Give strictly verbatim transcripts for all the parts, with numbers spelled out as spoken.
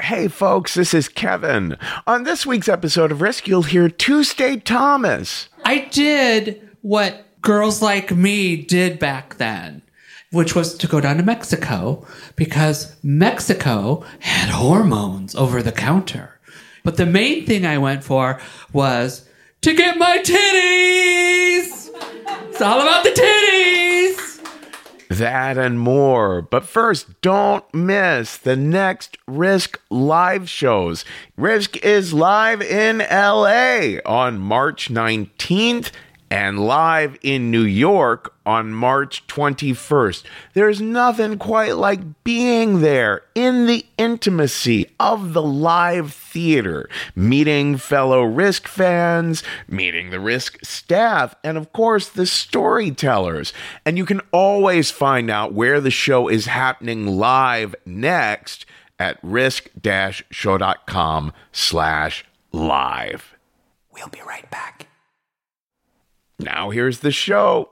Hey folks, this is Kevin. On this week's episode of Risk, you'll hear Tuesday Thomas. I did what girls like me did back then, which was to go down to Mexico because Mexico had hormones over the counter. But the main thing I went for was to get my titties. It's all about the titties. That and more. But first, don't miss the next Risk live shows. Risk is live in L A on March nineteenth and live in New York on March twenty-first. There's nothing quite like being there in the intimacy of the live theater, meeting fellow Risk fans, meeting the Risk staff, and of course the storytellers. And you can always find out where the show is happening live next at risk-show.com slash live. We'll be right back. Now here's the show.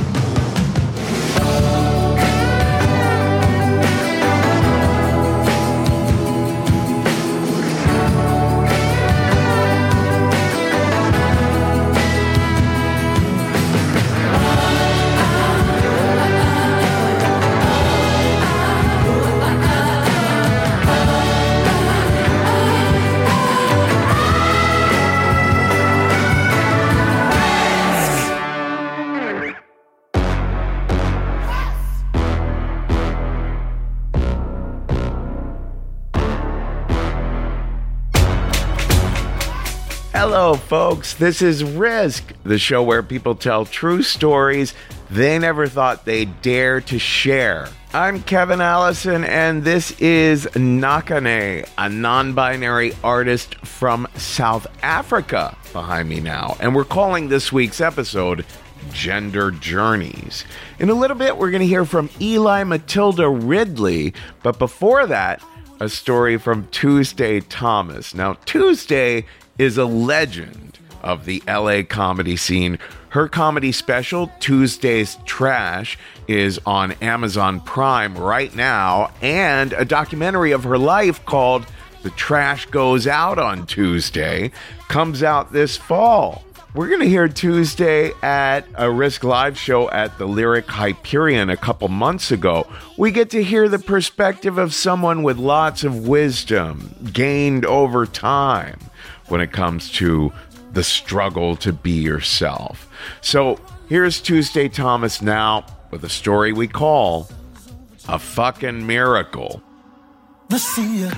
Hello, folks. This is Risk, the show where people tell true stories they never thought they'd dare to share. I'm Kevin Allison, and this is Nakane, a non-binary artist from South Africa, behind me now. And we're calling this week's episode Gender Journeys. In a little bit, we're going to hear from Eli Matilda Ridley, but before that, a story from Tuesday Thomas. Now, Tuesday is a legend of the L A comedy scene. Her comedy special, Tuesday's Trash, is on Amazon Prime right now, and a documentary of her life called The Trash Goes Out on Tuesday comes out this fall. We're going to hear Tuesday at a Risk Live show at the Lyric Hyperion a couple months ago. We get to hear the perspective of someone with lots of wisdom gained over time when it comes to the struggle to be yourself. So here's Tuesday Thomas now with a story we call A Fucking Miracle. The sea.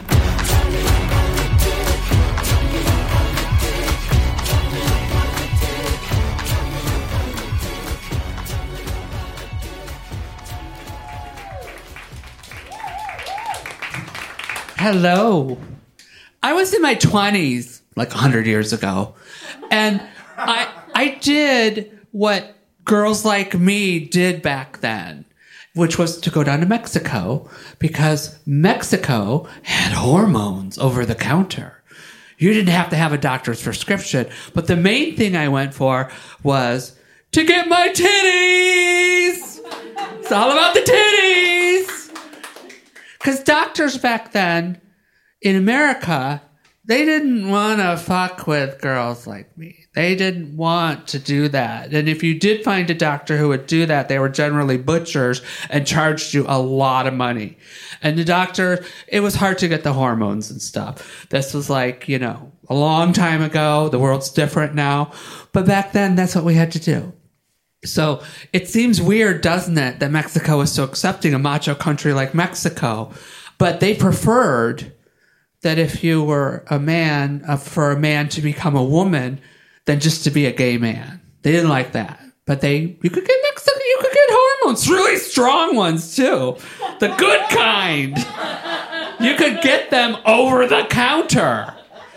Hello. I was in my twenties. Like a hundred years ago. And I I did what girls like me did back then, which was to go down to Mexico because Mexico had hormones over the counter. You didn't have to have a doctor's prescription, but the main thing I went for was to get my titties. It's all about the titties. Because doctors back then in America, they didn't want to fuck with girls like me. They didn't want to do that. And if you did find a doctor who would do that, they were generally butchers and charged you a lot of money. And the doctor, it was hard to get the hormones and stuff. This was like, you know, a long time ago. The world's different now. But back then, that's what we had to do. So it seems weird, doesn't it, that Mexico is so accepting, a macho country like Mexico. But they preferred that if you were a man, uh, for a man to become a woman, than just to be a gay man. They didn't like that. But they, you could get Mexican, you could get hormones, really strong ones too. The good kind. You could get them over the counter.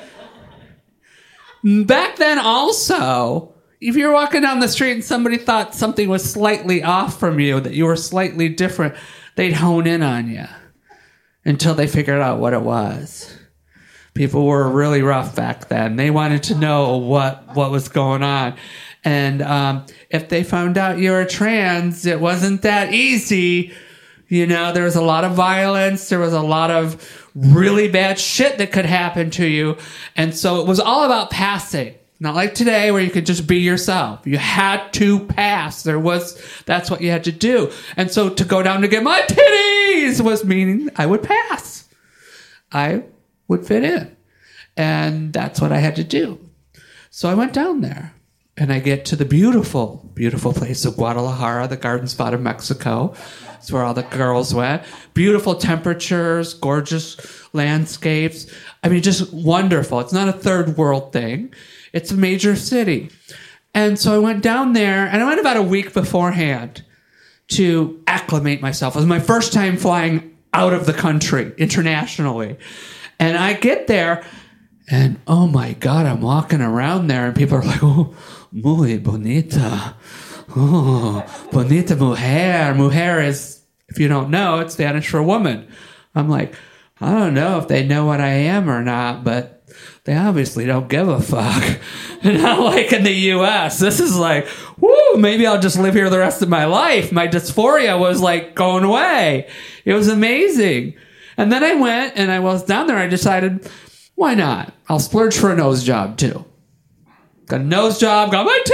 Back then also, if you were walking down the street and somebody thought something was slightly off from you, that you were slightly different, they'd hone in on you until they figured out what it was. People were really rough back then. They wanted to know what, what was going on. And um, if they found out you were trans, it wasn't that easy. You know, there was a lot of violence. There was a lot of really bad shit that could happen to you. And so it was all about passing. Not like today where you could just be yourself. You had to pass. There was, that's what you had to do. And so to go down to get my titties was meaning I would pass. I would fit in. And that's what I had to do. So I went down there. And I get to the beautiful, beautiful place of Guadalajara, the garden spot of Mexico. It's where all the girls went. Beautiful temperatures, gorgeous landscapes. I mean, just wonderful. It's not a third world thing. It's a major city. And so I went down there, and I went about a week beforehand to acclimate myself. It was my first time flying out of the country internationally. And I get there, and oh my God, I'm walking around there, and people are like, oh, muy bonita. Oh, bonita mujer. Mujer is, if you don't know, it's Spanish for woman. I'm like, I don't know if they know what I am or not, but they obviously don't give a fuck. And not like in the U S. This is like, woo, maybe I'll just live here the rest of my life. My dysphoria was like going away. It was amazing. And then I went, and I was down there, I decided, why not? I'll splurge for a nose job too. Got a nose job, got my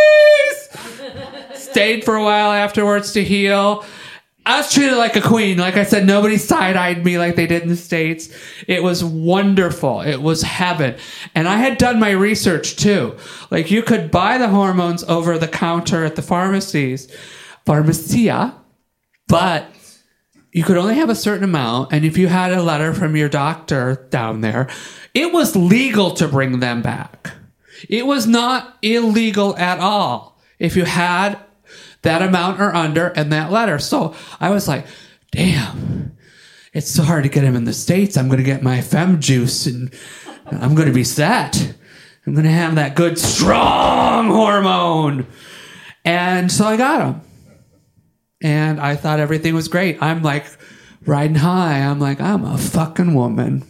titties! Stayed for a while afterwards to heal. I was treated like a queen. Like I said, nobody side-eyed me like they did in the States. It was wonderful. It was heaven. And I had done my research too. Like you could buy the hormones over the counter at the pharmacies, pharmacia, but you could only have a certain amount. And if you had a letter from your doctor down there, it was legal to bring them back. It was not illegal at all if you had that amount or under and that letter. So I was like, damn, it's so hard to get them in the States. I'm going to get my femme juice and I'm going to be set. I'm going to have that good, strong hormone. And so I got them. And I thought everything was great. I'm like riding high. I'm like, I'm a fucking woman.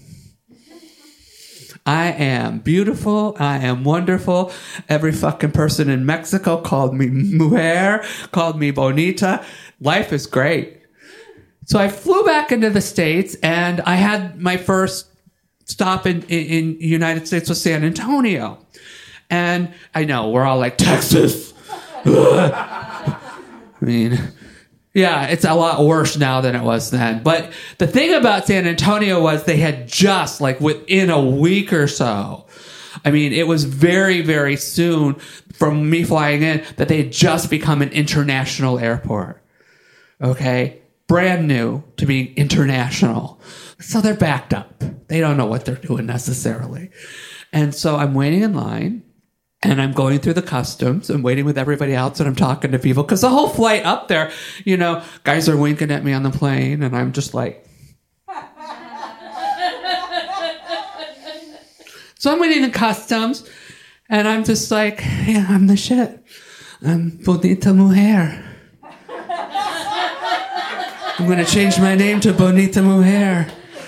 I am beautiful. I am wonderful. Every fucking person in Mexico called me mujer, called me bonita. Life is great. So I flew back into the States, and I had my first stop in, in, in United States was San Antonio. And I know, we're all like, Texas. I mean, yeah, it's a lot worse now than it was then. But the thing about San Antonio was they had just, like, within a week or so, I mean, it was very, very soon from me flying in that they had just become an international airport. Okay? Brand new to being international. So they're backed up. They don't know what they're doing necessarily. And so I'm waiting in line. And I'm going through the customs and waiting with everybody else, and I'm talking to people. Because the whole flight up there, you know, guys are winking at me on the plane, and I'm just like... So I'm waiting in customs, and I'm just like, yeah, I'm the shit. I'm Bonita Mujer. I'm going to change my name to Bonita Mujer.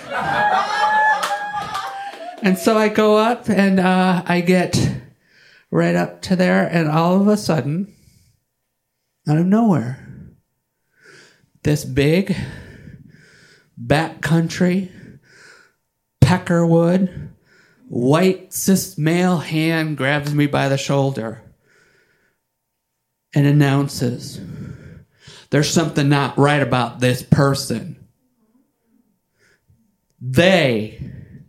And so I go up, and uh, I get... right up to there, and all of a sudden, out of nowhere, this big, backcountry, peckerwood, white cis male hand grabs me by the shoulder and announces, there's something not right about this person. They,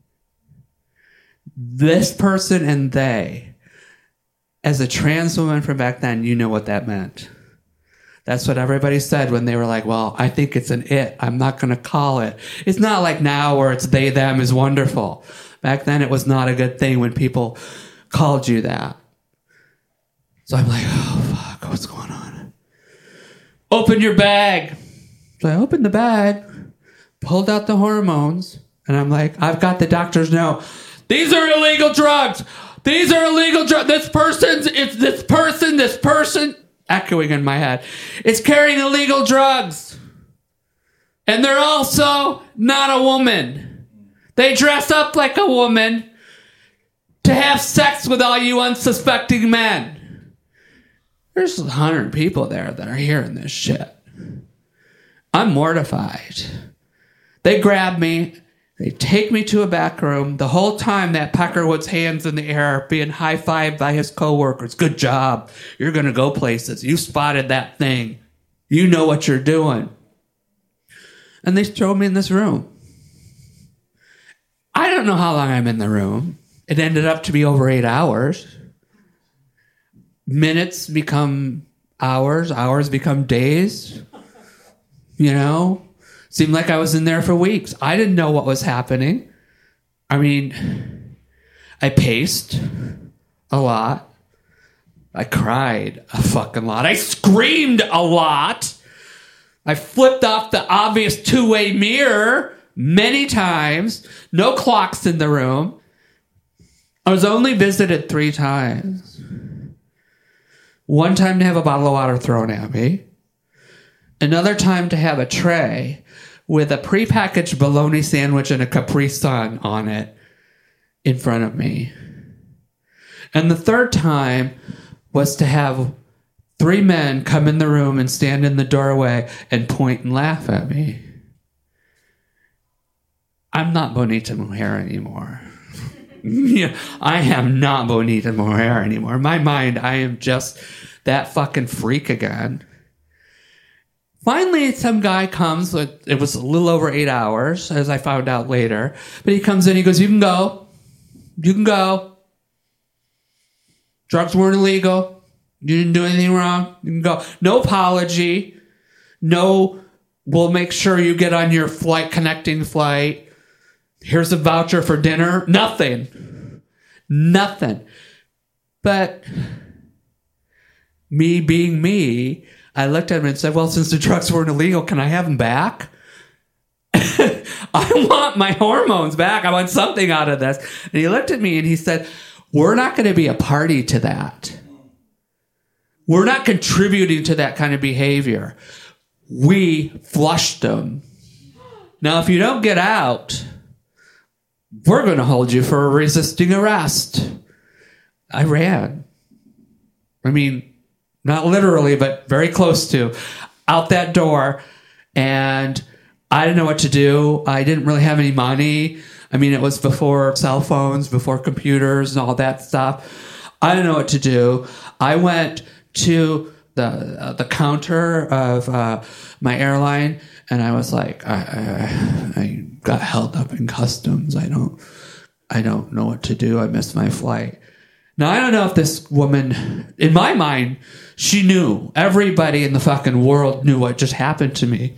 this person and they, as a trans woman from back then, you know what that meant. That's what everybody said when they were like, well, I think it's an it. I'm not going to call it. It's not like now where it's they, them is wonderful. Back then, it was not a good thing when people called you that. So I'm like, oh, fuck, what's going on? Open your bag. So I opened the bag, pulled out the hormones, and I'm like, I've got the doctor's note. These are illegal drugs. These are illegal drugs. This person's, it's this person, this person, echoing in my head, is carrying illegal drugs. And they're also not a woman. They dress up like a woman to have sex with all you unsuspecting men. There's a hundred people there that are hearing this shit. I'm mortified. They grab me, They take me to a back room. The whole time that Peckerwood's hands in the air being high-fived by his coworkers. Good job. You're going to go places. You spotted that thing. You know what you're doing. And they throw me in this room. I don't know how long I'm in the room. It ended up to be over eight hours. Minutes become hours. Hours become days. You know? Seemed like I was in there for weeks. I didn't know what was happening. I mean, I paced a lot. I cried a fucking lot. I screamed a lot. I flipped off the obvious two-way mirror many times. No clocks in the room. I was only visited three times. One time to have a bottle of water thrown at me. Another time to have a tray with a prepackaged bologna sandwich and a Capri Sun on it in front of me. And the third time was to have three men come in the room and stand in the doorway and point and laugh at me. I'm not Bonita Mujer anymore. Yeah, I am not Bonita Mujer anymore. In my mind, I am just that fucking freak again. Finally, some guy comes with, it was a little over eight hours, as I found out later. But he comes in, he goes, you can go. You can go. Drugs weren't illegal. You didn't do anything wrong. You can go. No apology. No, we'll make sure you get on your flight, connecting flight. Here's a voucher for dinner. Nothing. Nothing. But me being me, I looked at him and said, well, since the drugs weren't illegal, can I have them back? I want my hormones back. I want something out of this. And he looked at me and he said, we're not going to be a party to that. We're not contributing to that kind of behavior. We flushed them. Now, if you don't get out, we're going to hold you for a resisting arrest. I ran. I mean, not literally, but very close to, out that door. And I didn't know what to do. I didn't really have any money. I mean, it was before cell phones, before computers and all that stuff. I didn't know what to do. I went to the uh, the counter of uh, my airline, and I was like, I, I, I got held up in customs. I don't, I don't know what to do. I missed my flight. Now, I don't know if this woman, in my mind, she knew. Everybody in the fucking world knew what just happened to me.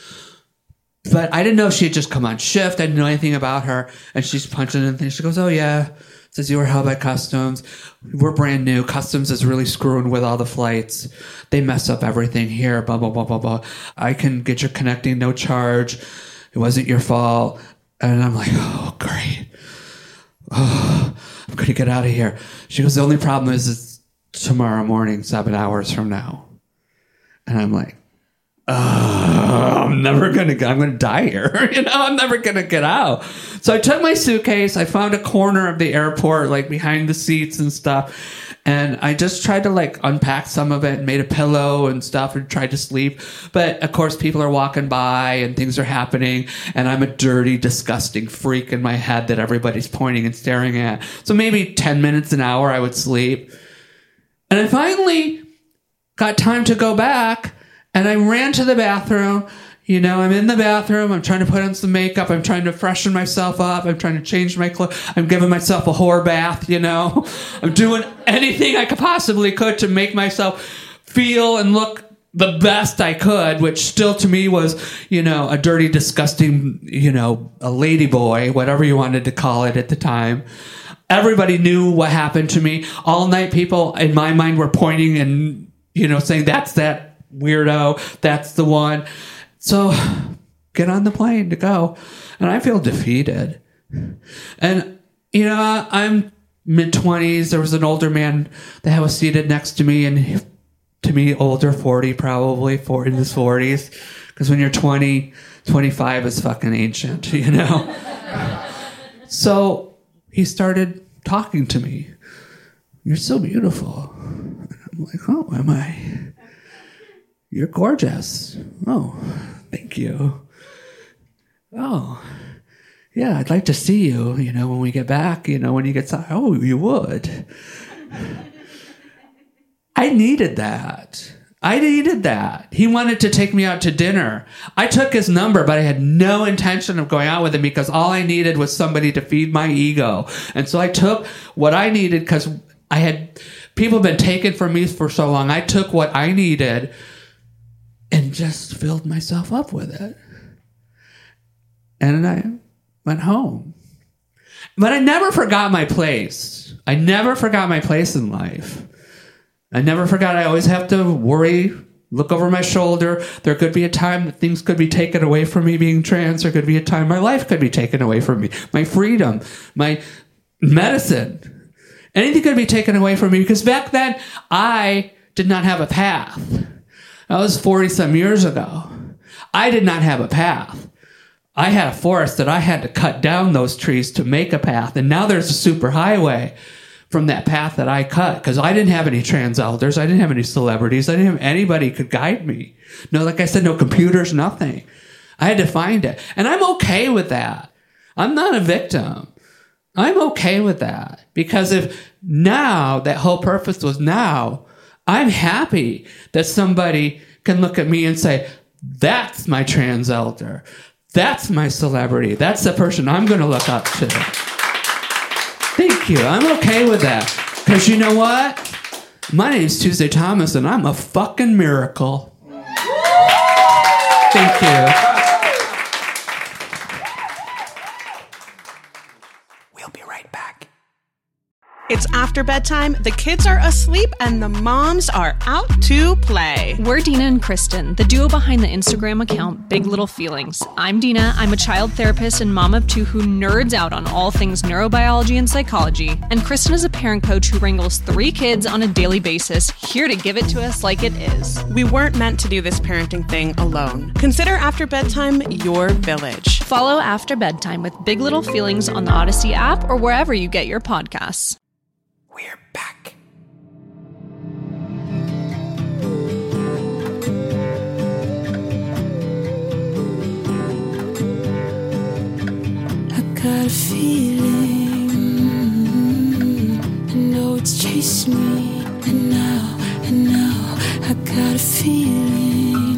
But I didn't know if she had just come on shift. I didn't know anything about her. And she's punching in things. She goes, oh, yeah. Says you were held by customs. We're brand new. Customs is really screwing with all the flights. They mess up everything here. Blah, blah, blah, blah, blah. I can get your connecting, no charge. It wasn't your fault. And I'm like, oh, great. Oh, I'm going to get out of here. She goes, the only problem is it's tomorrow morning, seven hours from now. And I'm like, oh, I'm never going to, I'm going to die here. You know, I'm never going to get out. So I took my suitcase. I found a corner of the airport, like behind the seats and stuff. And I just tried to like unpack some of it and made a pillow and stuff and tried to sleep. But of course, people are walking by and things are happening. And I'm a dirty, disgusting freak in my head that everybody's pointing and staring at. So maybe ten minutes, an hour, I would sleep. And I finally got time to go back. And I ran to the bathroom. You know, I'm in the bathroom. I'm trying to put on some makeup. I'm trying to freshen myself up. I'm trying to change my clothes. I'm giving myself a whore bath, you know. I'm doing anything I could possibly could to make myself feel and look the best I could, which still to me was, you know, a dirty, disgusting, you know, a lady boy, whatever you wanted to call it at the time. Everybody knew what happened to me. All night people in my mind were pointing and, you know, saying, that's that weirdo. That's the one. So get on the plane to go. And I feel defeated. And, you know, I'm mid-twenties. There was an older man that was seated next to me. And he, to me, older, forty probably, four, in his forties. Because when you're twenty, twenty-five is fucking ancient, you know? So he started talking to me. You're so beautiful. And I'm like, oh, am I? You're gorgeous. Oh, thank you. Oh, yeah, I'd like to see you, you know, when we get back, you know, when you get, oh, you would. I needed that. I needed that. He wanted to take me out to dinner. I took his number, but I had no intention of going out with him because all I needed was somebody to feed my ego. And so I took what I needed because I had people been taken from me for so long. I took what I needed and just filled myself up with it. And I went home. But I never forgot my place. I never forgot my place in life. I never forgot I always have to worry, look over my shoulder. There could be a time that things could be taken away from me being trans. There could be a time my life could be taken away from me. My freedom, my medicine. Anything could be taken away from me because back then I did not have a path. That was forty some years ago. I did not have a path. I had a forest that I had to cut down those trees to make a path. And now there's a super highway from that path that I cut because I didn't have any trans elders. I didn't have any celebrities. I didn't have anybody who could guide me. No, like I said, no computers, nothing. I had to find it. And I'm okay with that. I'm not a victim. I'm okay with that because if now that whole purpose was now, I'm happy that somebody can look at me and say, that's my trans elder. That's my celebrity. That's the person I'm going to look up to. Thank you. I'm okay with that. Because you know what? My name's Tuesday Thomas, and I'm a fucking miracle. Thank you. We'll be right back. It's after bedtime, the kids are asleep, and the moms are out to play. We're Dina and Kristen, the duo behind the Instagram account Big Little Feelings. I'm Dina. I'm a child therapist and mom of two who nerds out on all things neurobiology and psychology. And Kristen is a parent coach who wrangles three kids on a daily basis, here to give it to us like it is. We weren't meant to do this parenting thing alone. Consider After Bedtime your village. Follow After Bedtime with Big Little Feelings on the Odyssey app or wherever you get your podcasts. We're back. I got a feeling, I know it's chasing me, and now, and now, I got a feeling,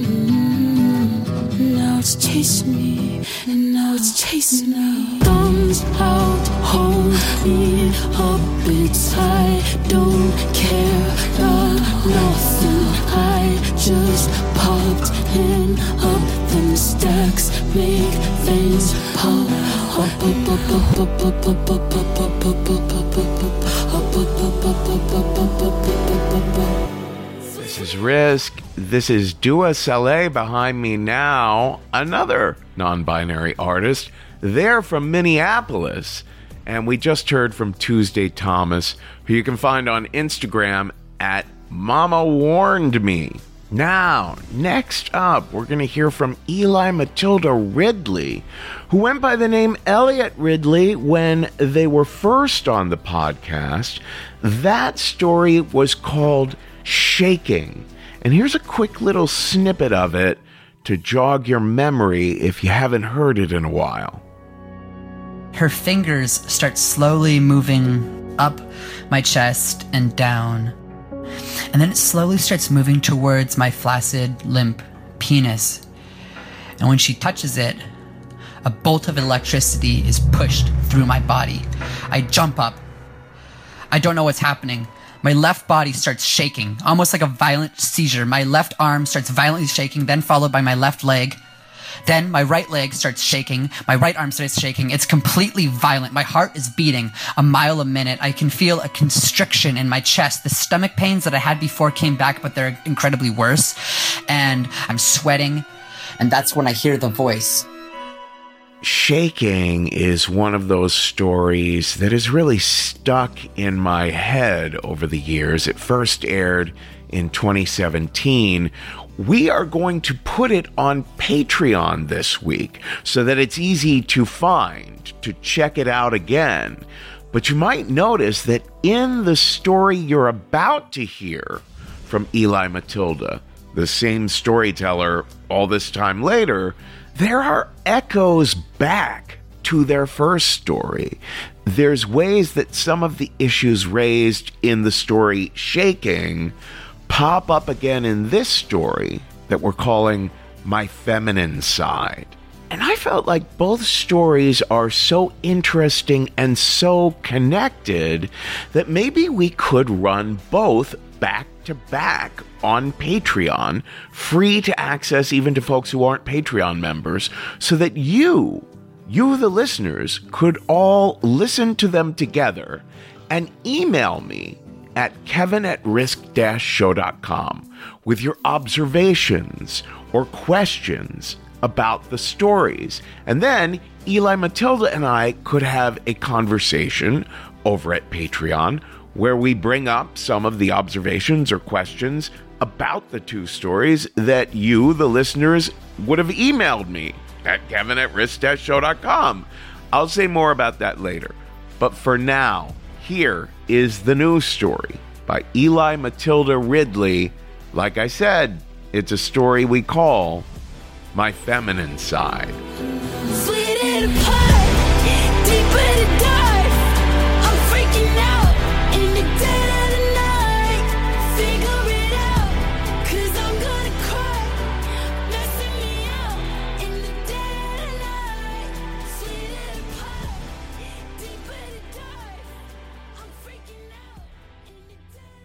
now it's chasing me, and now it's chasing me. Thumbs out, hold me up, it's I don't care, not nothing, I just popped in up, the stacks make things pop, up, up, up, up, up, up, up, up, up, up, up, up, up, up. This is Risk. This is Dua Saleh behind me now, another non-binary artist. They're from Minneapolis. And we just heard from Tuesday Thomas, who you can find on Instagram at Mama Warned Me. Now, next up, we're going to hear from Eli Matilda Ridley, who went by the name Elliot Ridley when they were first on the podcast. That story was called Shaking. And here's a quick little snippet of it to jog your memory if you haven't heard it in a while. Her fingers start slowly moving up my chest and down. And then it slowly starts moving towards my flaccid, limp penis. And when she touches it, a bolt of electricity is pushed through my body. I jump up. I don't know what's happening. My left body starts shaking, almost like a violent seizure. My left arm starts violently shaking, then followed by my left leg. Then my right leg starts shaking. My right arm starts shaking. It's completely violent. My heart is beating a mile a minute. I can feel a constriction in my chest. The stomach pains that I had before came back, but they're incredibly worse. And I'm sweating. And that's when I hear the voice. Shaking is one of those stories that has really stuck in my head over the years. It first aired in twenty seventeen. We are going to put it on Patreon this week so that it's easy to find, to check it out again. But you might notice that in the story you're about to hear from Eli Matilda, the same storyteller all this time later, there are echoes back to their first story. There's ways that some of the issues raised in the story Shaking pop up again in this story that we're calling My Feminine Side. And I felt like both stories are so interesting and so connected that maybe we could run both back to back on Patreon, free to access even to folks who aren't Patreon members, so that you, you the listeners, could all listen to them together and email me at kevin at risk dash show dot com with your observations or questions about the stories. And then Eli, Matilda, and I could have a conversation over at Patreon where we bring up some of the observations or questions about the two stories that you, the listeners, would have emailed me at kevin at risk dash show dot com. I'll say more about that later. But for now, here is the news story by Eli Matilda Ridley. Like I said, it's a story we call My Feminine Side. Split it apart, deeper to dive. I'm freaking out in the dead of the night. Figure it out, 'cause I'm gonna cry. Messing me out in the dead of night. Split it apart, deeper to dive. I'm freaking out in the dead of the night.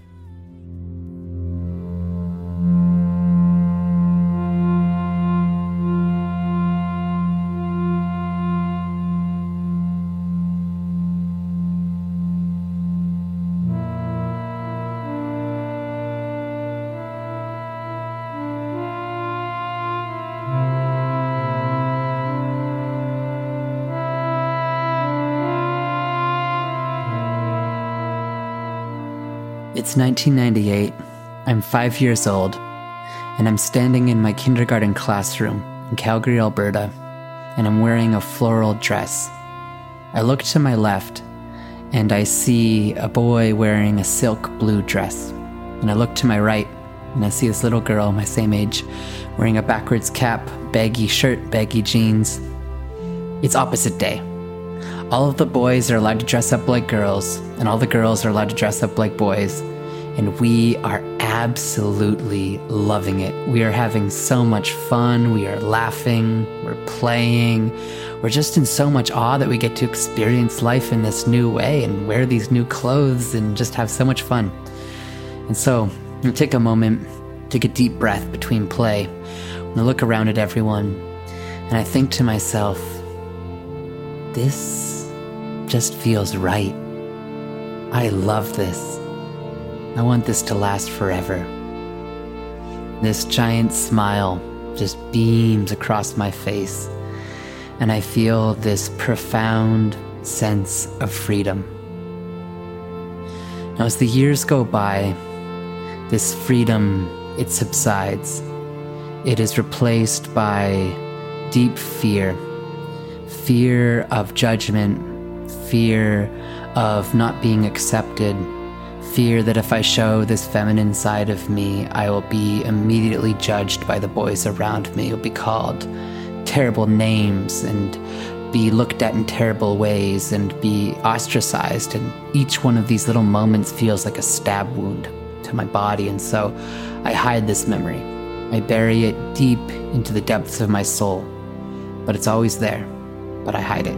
It's nineteen ninety-eight. I'm five years old, and I'm standing in my kindergarten classroom in Calgary, Alberta, and I'm wearing a floral dress. I look to my left, and I see a boy wearing a silk blue dress. And I look to my right, and I see this little girl my same age, wearing a backwards cap, baggy shirt, baggy jeans. It's opposite day. All of the boys are allowed to dress up like girls, and all the girls are allowed to dress up like boys, and we are absolutely loving it. We are having so much fun, we are laughing, we're playing, we're just in so much awe that we get to experience life in this new way and wear these new clothes and just have so much fun. And so, I take a moment, take a deep breath between play, and I look around at everyone, and I think to myself, this just feels right. I love this. I want this to last forever. This giant smile just beams across my face, and I feel this profound sense of freedom. Now, as the years go by, this freedom, it subsides. It is replaced by deep fear. Fear of judgment, fear of not being accepted, fear that if I show this feminine side of me, I will be immediately judged by the boys around me. I'll be called terrible names and be looked at in terrible ways and be ostracized. And each one of these little moments feels like a stab wound to my body. And so I hide this memory. I bury it deep into the depths of my soul. But it's always there. But I hide it.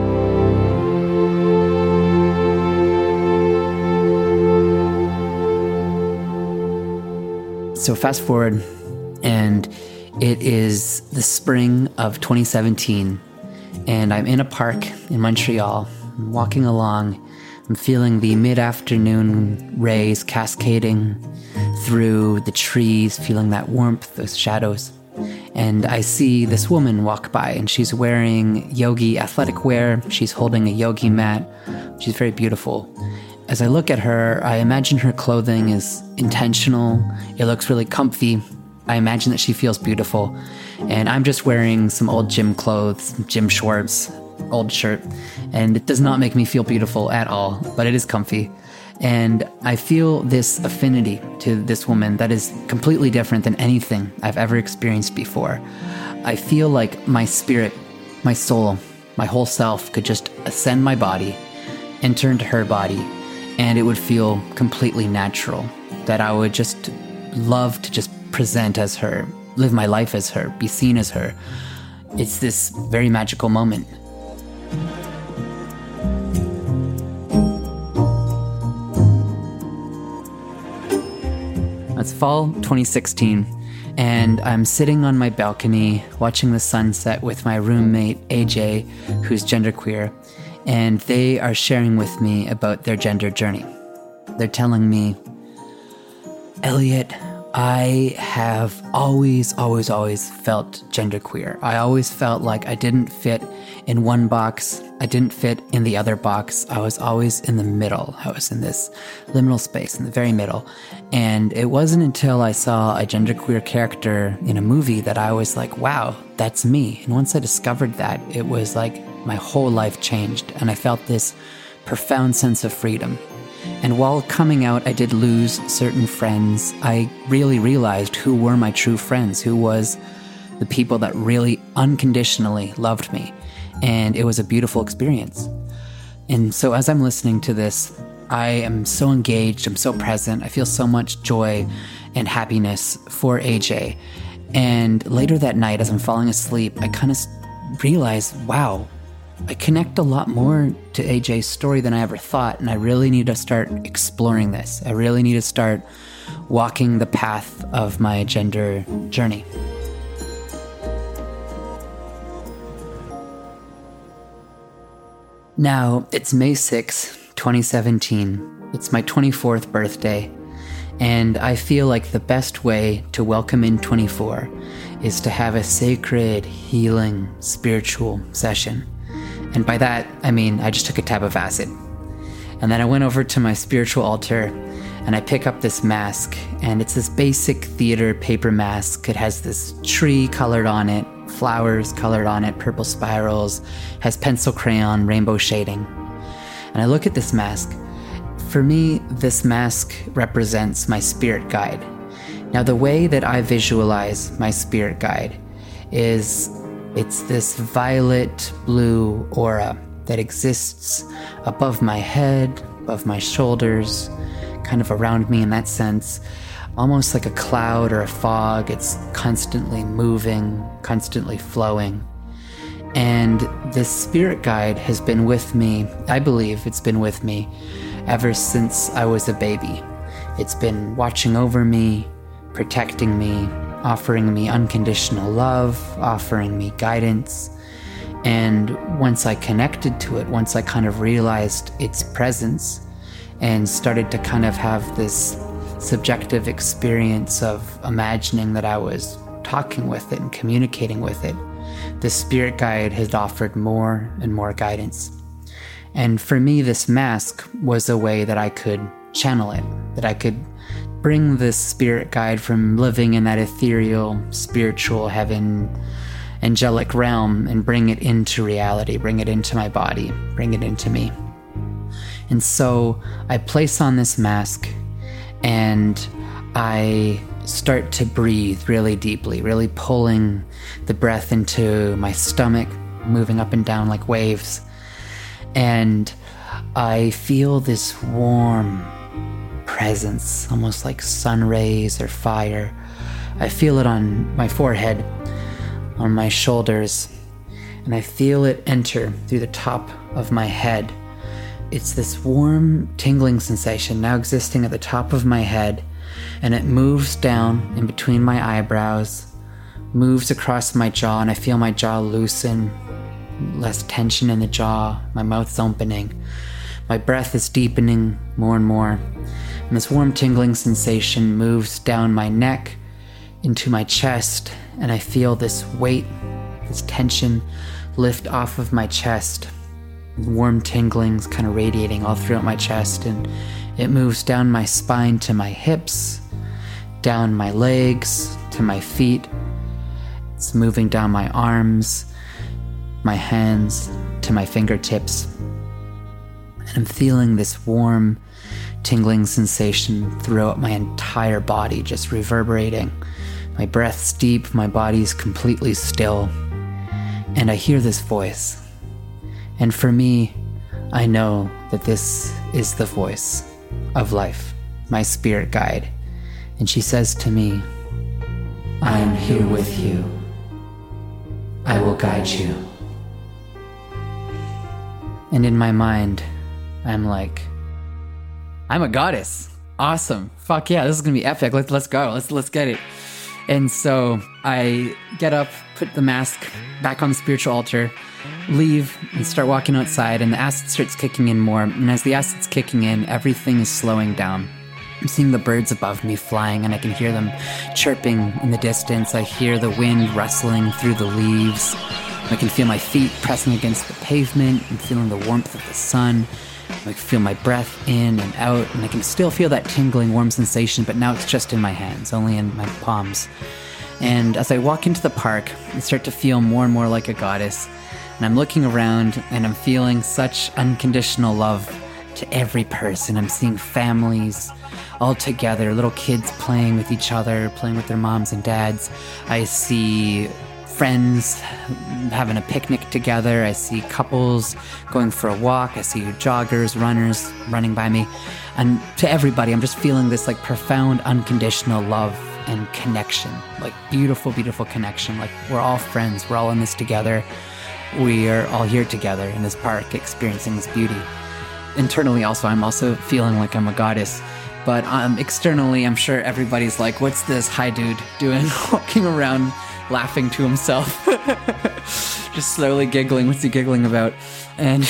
So fast forward, and it is the spring of twenty seventeen, and I'm in a park in Montreal. I'm walking along. I'm feeling the mid-afternoon rays cascading through the trees, feeling that warmth, those shadows. And I see this woman walk by, and she's wearing yogi athletic wear. She's holding a yogi mat. She's very beautiful. As I look at her, I imagine her clothing is intentional. It looks really comfy. I imagine that she feels beautiful. And I'm just wearing some old gym clothes, gym shorts, old shirt. And it does not make me feel beautiful at all, but it is comfy. And I feel this affinity to this woman that is completely different than anything I've ever experienced before. I feel like my spirit, my soul, my whole self could just ascend my body, enter into her body, and it would feel completely natural, that I would just love to just present as her, live my life as her, be seen as her. It's this very magical moment. It's fall twenty sixteen, and I'm sitting on my balcony watching the sunset with my roommate, A J, who's genderqueer, and they are sharing with me about their gender journey. They're telling me, Elliot, I have always, always, always felt genderqueer. I always felt like I didn't fit in one box. I didn't fit in the other box. I was always in the middle. I was in this liminal space, in the very middle. And it wasn't until I saw a genderqueer character in a movie that I was like, wow, that's me. And once I discovered that, it was like my whole life changed. And I felt this profound sense of freedom. And while coming out, I did lose certain friends. I really realized who were my true friends, who was the people that really unconditionally loved me. And it was a beautiful experience. And so as I'm listening to this, I am so engaged, I'm so present, I feel so much joy and happiness for A J. And later that night, as I'm falling asleep, I kind of realized, wow, I connect a lot more to A J's story than I ever thought, and I really need to start exploring this. I really need to start walking the path of my gender journey. Now, it's May sixth, twenty seventeen. It's my twenty-fourth birthday, and I feel like the best way to welcome in twenty-four is to have a sacred, healing, spiritual session. And by that, I mean I just took a tab of acid. And then I went over to my spiritual altar, and I pick up this mask, and it's this basic theater paper mask. It has this tree colored on it, flowers colored on it, purple spirals, has pencil crayon, rainbow shading. And I look at this mask. For me, this mask represents my spirit guide. Now, the way that I visualize my spirit guide is it's this violet blue aura that exists above my head, above my shoulders, kind of around me in that sense, almost like a cloud or a fog. It's constantly moving, constantly flowing. And this spirit guide has been with me, I believe it's been with me ever since I was a baby. It's been watching over me, protecting me, offering me unconditional love, offering me guidance. And once I connected to it, once I kind of realized its presence and started to kind of have this subjective experience of imagining that I was talking with it and communicating with it, the spirit guide has offered more and more guidance. And for me, this mask was a way that I could channel it, that I could bring this spirit guide from living in that ethereal, spiritual heaven, angelic realm and bring it into reality, bring it into my body, bring it into me. And so I place on this mask and I start to breathe really deeply, really pulling the breath into my stomach, moving up and down like waves. And I feel this warm presence, almost like sun rays or fire. I feel it on my forehead, on my shoulders, and I feel it enter through the top of my head. It's this warm, tingling sensation now existing at the top of my head, and it moves down in between my eyebrows, moves across my jaw, and I feel my jaw loosen, less tension in the jaw, my mouth's opening. My breath is deepening more and more, and this warm, tingling sensation moves down my neck, into my chest, and I feel this weight, this tension lift off of my chest. Warm tinglings kind of radiating all throughout my chest, and it moves down my spine to my hips, down my legs to my feet. It's moving down my arms, my hands to my fingertips. And I'm feeling this warm, tingling sensation throughout my entire body, just reverberating. My breath's deep, my body's completely still. And I hear this voice. And for me, I know that this is the voice of life, my spirit guide. And she says to me, I am here with you. I will guide you. And in my mind, I'm like, I'm a goddess. Awesome. Fuck yeah, this is gonna be epic. Let's let's go. Let's let's get it. And so I get up, put the mask back on the spiritual altar, leave, and start walking outside, and the acid starts kicking in more. And as the acid's kicking in, everything is slowing down. I'm seeing the birds above me flying, and I can hear them chirping in the distance. I hear the wind rustling through the leaves. I can feel my feet pressing against the pavement and feeling the warmth of the sun. I can feel my breath in and out, and I can still feel that tingling, warm sensation, but now it's just in my hands, only in my palms. And as I walk into the park, I start to feel more and more like a goddess. And I'm looking around, and I'm feeling such unconditional love to every person. I'm seeing families all together, little kids playing with each other, playing with their moms and dads. I see friends having a picnic together. I see couples going for a walk. I see joggers, runners running by me. And to everybody, I'm just feeling this like profound, unconditional love and connection. Like beautiful, beautiful connection. Like we're all friends. We're all in this together. We are all here together in this park experiencing this beauty. Internally also, I'm also feeling like I'm a goddess. But um, externally, I'm sure everybody's like, what's this high dude doing? Walking around laughing to himself. Just slowly giggling. What's he giggling about? And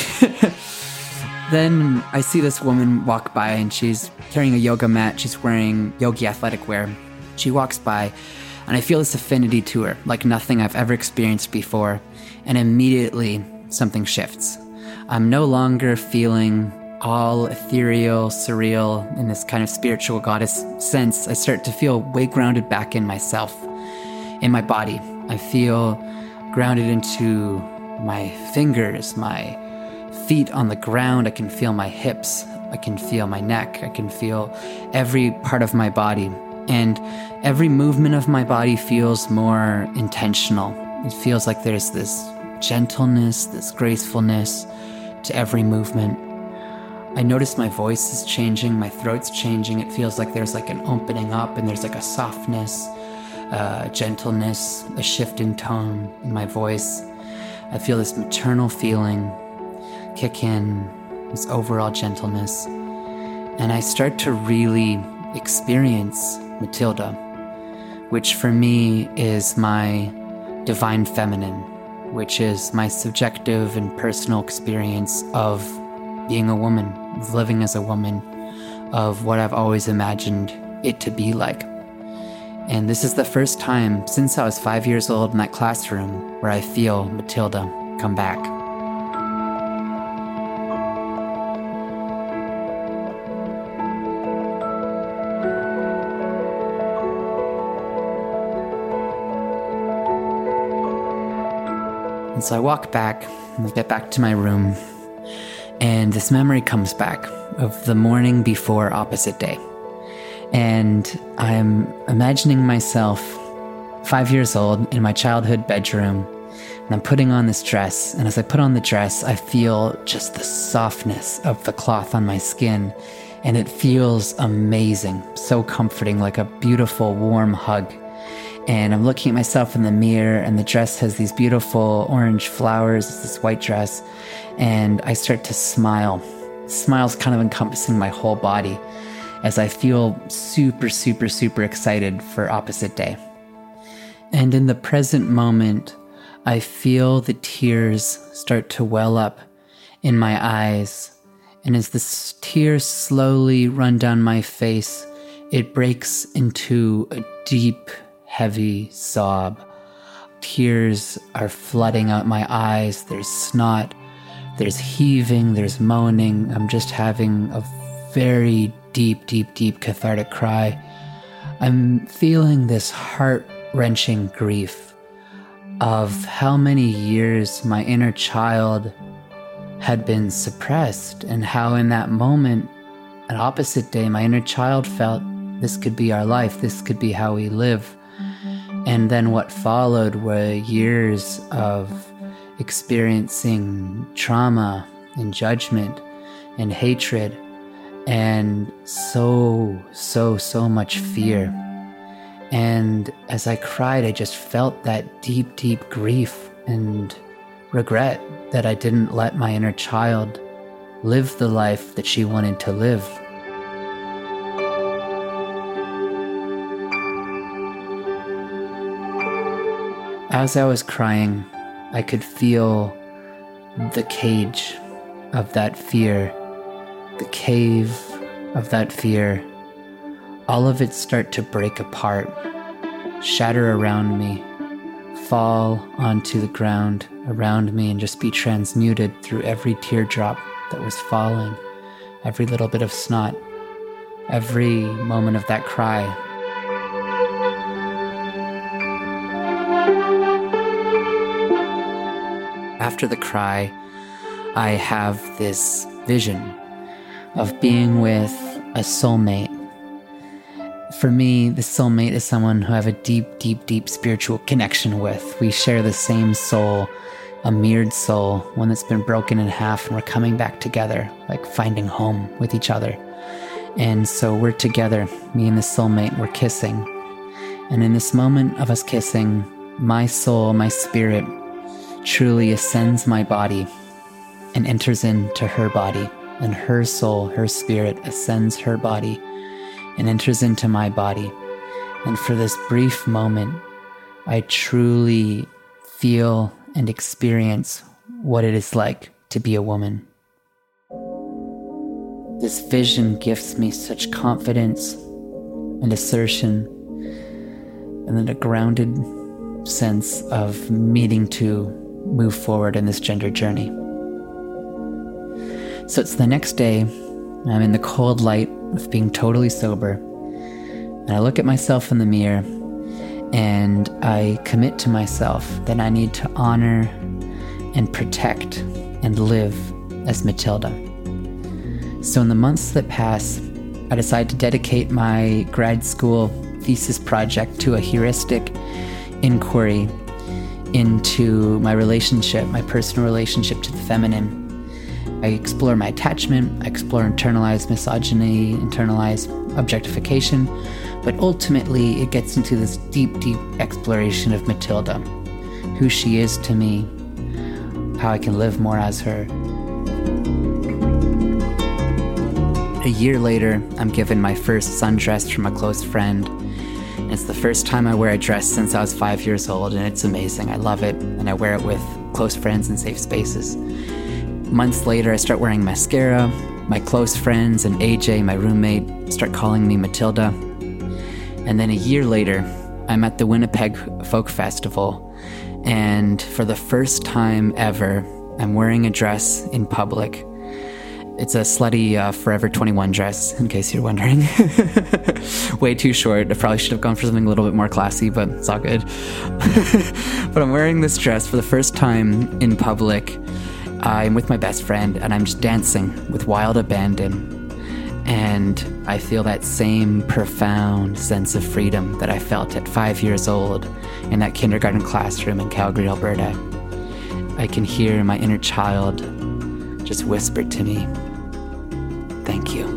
then I see this woman walk by, and she's carrying a yoga mat. She's wearing yogi athletic wear. She walks by, and I feel this affinity to her, like nothing I've ever experienced before. And immediately, something shifts. I'm no longer feeling all ethereal, surreal, in this kind of spiritual goddess sense. I start to feel way grounded back in myself, in my body. I feel grounded into my fingers, my feet on the ground. I can feel my hips. I can feel my neck. I can feel every part of my body. And every movement of my body feels more intentional. It feels like there's this gentleness, this gracefulness to every movement. I notice my voice is changing, my throat's changing. It feels like there's like an opening up, and there's like a softness, uh, gentleness, a shift in tone in my voice. I feel this maternal feeling kick in, this overall gentleness. And I start to really experience Matilda, which for me is my divine feminine, which is my subjective and personal experience of being a woman, of living as a woman, of what I've always imagined it to be like. And this is the first time since I was five years old in that classroom where I feel Matilda come back. And so I walk back, and I get back to my room, and this memory comes back of the morning before opposite day. And I'm imagining myself five years old in my childhood bedroom, and I'm putting on this dress. And as I put on the dress, I feel just the softness of the cloth on my skin, and it feels amazing, so comforting, like a beautiful, warm hug. And I'm looking at myself in the mirror, and the dress has these beautiful orange flowers. It's this white dress. And I start to smile. The smile's kind of encompassing my whole body as I feel super, super, super excited for opposite day. And in the present moment, I feel the tears start to well up in my eyes. And as the tears slowly run down my face, it breaks into a deep, heavy sob. Tears are flooding out my eyes. There's snot, there's heaving, there's moaning. I'm just having a very deep, deep, deep cathartic cry. I'm feeling this heart-wrenching grief of how many years my inner child had been suppressed, and how in that moment, an opposite day, my inner child felt this could be our life, this could be how we live. And then what followed were years of experiencing trauma and judgment and hatred and so, so, so much fear. And as I cried, I just felt that deep, deep grief and regret that I didn't let my inner child live the life that she wanted to live. As I was crying, I could feel the cage of that fear, the cave of that fear, all of it start to break apart, shatter around me, fall onto the ground around me, and just be transmuted through every teardrop that was falling, every little bit of snot, every moment of that cry. After the cry, I have this vision of being with a soulmate. For me, the soulmate is someone who I have a deep, deep, deep spiritual connection with. We share the same soul, a mirrored soul, one that's been broken in half, and we're coming back together, like finding home with each other. And so we're together, me and the soulmate, we're kissing. And in this moment of us kissing, my soul, my spirit, truly ascends my body and enters into her body, and her soul, her spirit, ascends her body and enters into my body. And for this brief moment, I truly feel and experience what it is like to be a woman. This vision gives me such confidence and assertion, and then a grounded sense of needing to move forward in this gender journey. So it's the next day, I'm in the cold light of being totally sober, and I look at myself in the mirror, and I commit to myself that I need to honor and protect and live as Matilda. So in the months that pass, I decide to dedicate my grad school thesis project to a heuristic inquiry into my relationship, my personal relationship to the feminine. I explore my attachment, I explore internalized misogyny, internalized objectification, but ultimately it gets into this deep, deep exploration of Matilda, who she is to me, how I can live more as her. A year later, I'm given my first sundress from a close friend. It's the first time I wear a dress since I was five years old, and it's amazing. I love it, and I wear it with close friends in safe spaces. Months later, I start wearing mascara. My close friends and A J, my roommate, start calling me Matilda. And then a year later, I'm at the Winnipeg Folk Festival, and for the first time ever, I'm wearing a dress in public. It's a slutty uh, Forever twenty-one dress, in case you're wondering. Way too short. I probably should have gone for something a little bit more classy, but it's all good. But I'm wearing this dress for the first time in public. I'm with my best friend, and I'm just dancing with wild abandon. And I feel that same profound sense of freedom that I felt at five years old in that kindergarten classroom in Calgary, Alberta. I can hear my inner child just whisper to me, "Thank you."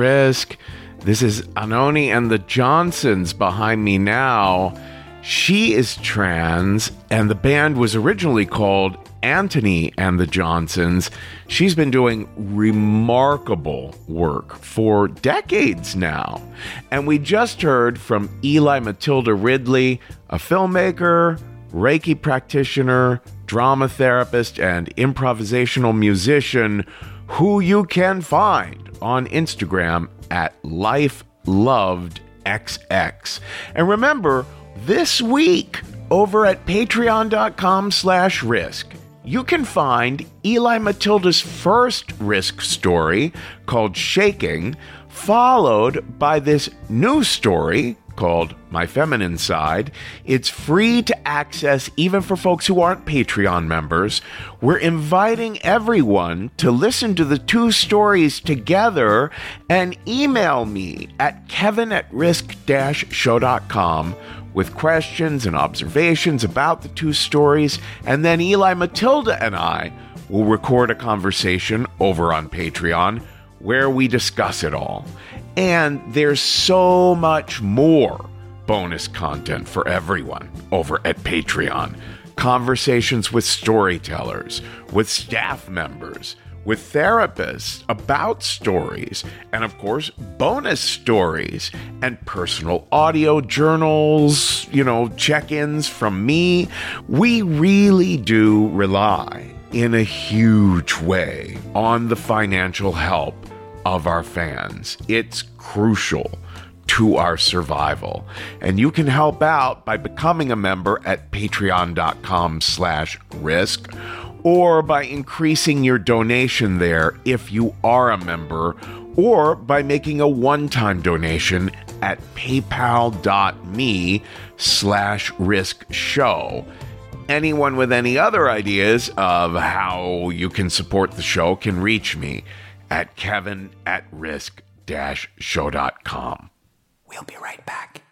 Risk. This is Anoni and the Johnsons behind me now. She is trans, and the band was originally called Antony and the Johnsons. She's been doing remarkable work for decades now. And we just heard from Eli Matilda Ridley, a filmmaker, Reiki practitioner, drama therapist, and improvisational musician, who you can find on Instagram at LifeLovedXX. And remember, this week, over at patreon.com slash risk, you can find Eli Matilda's first Risk story called Shaking, followed by this new story called My Feminine Side. It's free to access even for folks who aren't Patreon members. We're inviting everyone to listen to the two stories together and email me at kevin at risk dash show dot com with questions and observations about the two stories, and then Eli Matilda and I will record a conversation over on Patreon where we discuss it all. And there's so much more bonus content for everyone over at Patreon. Conversations with storytellers, with staff members, with therapists about stories, and of course, bonus stories and personal audio journals, you know, check-ins from me. We really do rely in a huge way on the financial help of our fans. It's crucial to our survival. And you can help out by becoming a member at patreon.com slash risk, or by increasing your donation there if you are a member, or by making a one-time donation at paypal.me slash risk show. Anyone with any other ideas of how you can support the show can reach me at kevin at risk dash show dot com. We'll be right back.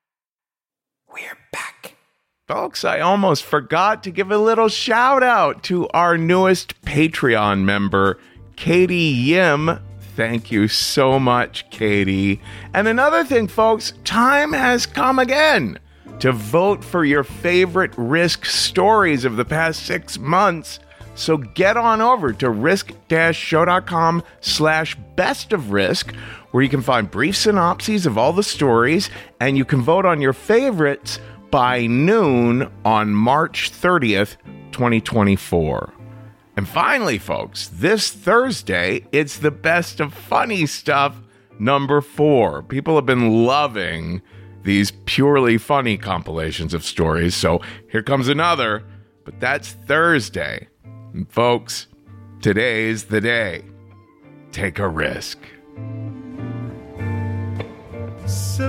We're back. Folks, I almost forgot to give a little shout out to our newest Patreon member, Katie Yim. Thank you so much, Katie. And another thing, folks, time has come again to vote for your favorite Risk stories of the past six months. So get on over to risk-show.com slash best of risk, where you can find brief synopses of all the stories, and you can vote on your favorites by noon on March thirtieth, twenty twenty-four. And finally, folks, this Thursday, it's the Best of Funny Stuff number four. People have been loving these purely funny compilations of stories, so here comes another, but that's Thursday. And folks, today's the day. Take a risk. So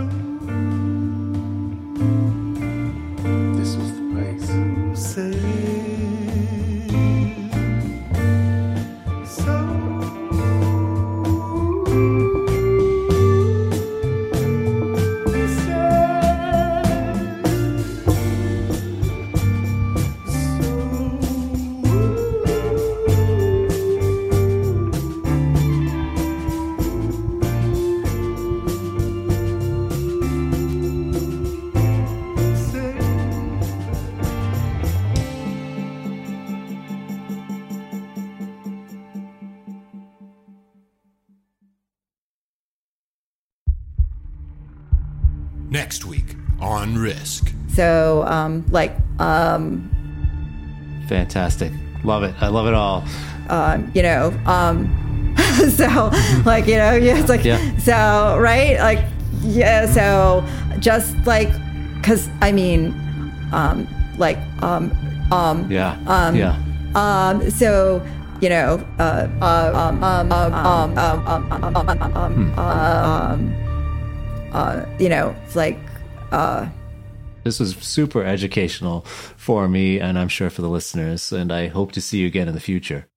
This was the place. say so Next week on Risk. So, um, like, um, Fantastic. Love it. I love it all. um, you know, um, so, like, you know, yeah, it's like, Yeah. so, right? Like, yeah, so just like, cause I mean, um, like, um, um, Yeah. um, Yeah. um, so, you know, uh, uh, um, um, um, um, um, um, um, um, um, um, um, uh, you know, it's like, uh, This was super educational for me, and I'm sure for the listeners, and I hope to see you again in the future.